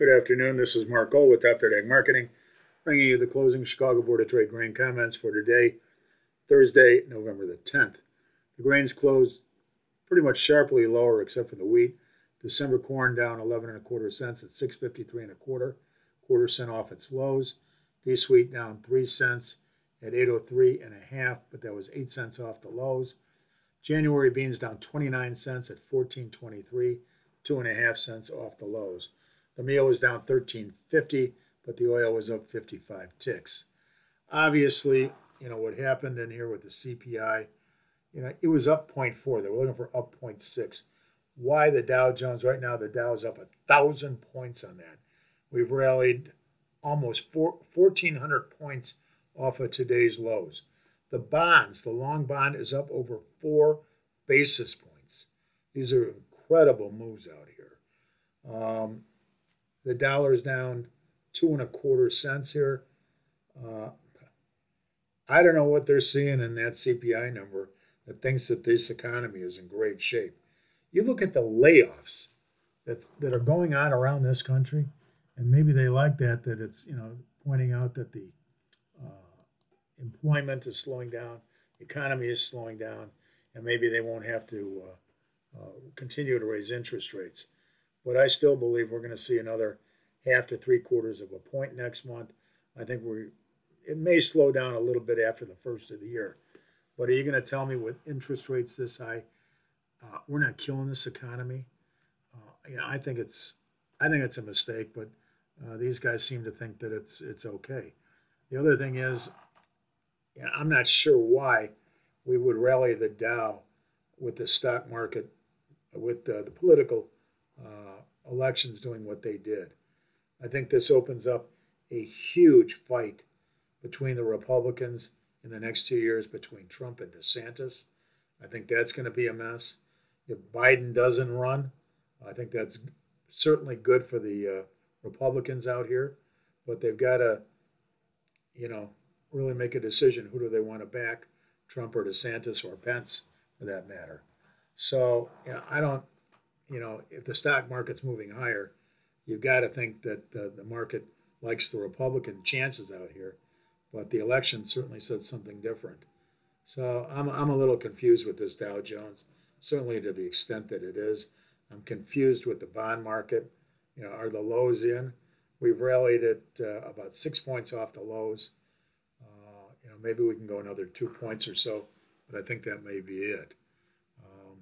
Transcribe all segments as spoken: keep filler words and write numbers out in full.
Good afternoon. This is Mark Gold with Top Third Ag Marketing, bringing you the closing Chicago Board of Trade grain comments for today, Thursday, November the tenth. The grains closed pretty much sharply lower except for the wheat. December corn down eleven and a quarter cents at six fifty-three and a quarter, quarter cent off its lows. D's wheat down three cents at eight oh three and a half, but that was eight cents off the lows. January beans down twenty-nine cents at fourteen twenty-three, two and a half cents off the lows. The meal was down thirteen fifty, but the oil was up fifty-five ticks. Obviously, you know what happened in here with the C P I. You know, it was up zero point four. They were looking for up zero point six. Why the Dow Jones? Right now, the Dow is up a thousand points on that. We've rallied almost four, fourteen hundred points off of today's lows. The bonds, the long bond, is up over four basis points. These are incredible moves out here. Um, the dollar is down two and a quarter cents here. Uh, I don't know what they're seeing in that C P I number that thinks that this economy is in great shape. You look at the layoffs that that are going on around this country, and maybe they like that, that it's, you know, pointing out that the uh, employment is slowing down, the economy is slowing down, and maybe they won't have to uh, uh, continue to raise interest rates. But I still believe we're going to see another half to three quarters of a point next month. I think we it may slow down a little bit after the first of the year. But are you going to tell me with interest rates this high, uh, we're not killing this economy? Uh, you know, I think it's I think it's a mistake, but uh, these guys seem to think that it's it's okay. The other thing is, you know, I'm not sure why we would rally the Dow with the stock market, with uh, the political uh, elections doing what they did. I think this opens up a huge fight between the Republicans in the next two years between Trump and DeSantis. I think that's going to be a mess. If Biden doesn't run, I think that's certainly good for the uh, Republicans out here, but they've got to, you know, really make a decision. Who do they want to back, Trump or DeSantis or Pence, for that matter? So, you know, I don't, you know, if the stock market's moving higher, you've got to think that uh, the market likes the Republican chances out here, but the election certainly said something different. So I'm I'm a little confused with this Dow Jones, certainly to the extent that it is. I'm confused with the bond market. You know, are the lows in? We've rallied it uh, about six points off the lows. Uh, you know, maybe we can go another two points or so, but I think that may be it. Um,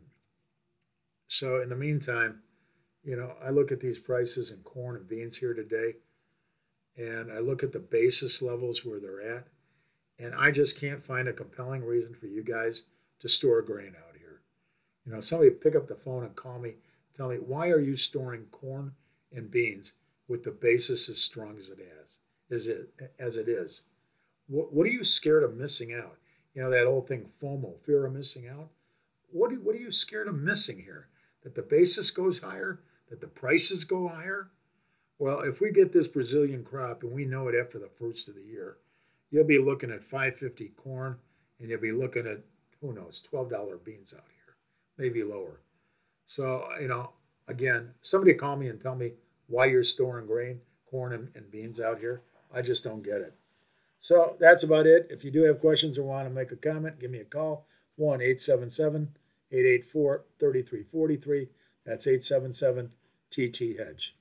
so in the meantime, you know, I look at these prices in corn and beans here today, and I look at the basis levels where they're at, and I just can't find a compelling reason for you guys to store grain out here. You know, somebody pick up the phone and call me, tell me, why are you storing corn and beans with the basis as strong as it is? Is it as it is? What, what are you scared of missing out? You know, that old thing, FOMO, fear of missing out. What, do, what are you scared of missing here? That the basis goes higher? That the prices go higher? Well, if we get this Brazilian crop, and we know it after the first of the year, you'll be looking at five fifty corn, and you'll be looking at, who knows, twelve dollars beans out here, maybe lower. So, you know, again, somebody call me and tell me why you're storing grain, corn, and, and beans out here. I just don't get it. So that's about it. If you do have questions or want to make a comment, give me a call, one eight seven seven, eight eight four, three three four three. That's eight seven seven T T Hedge.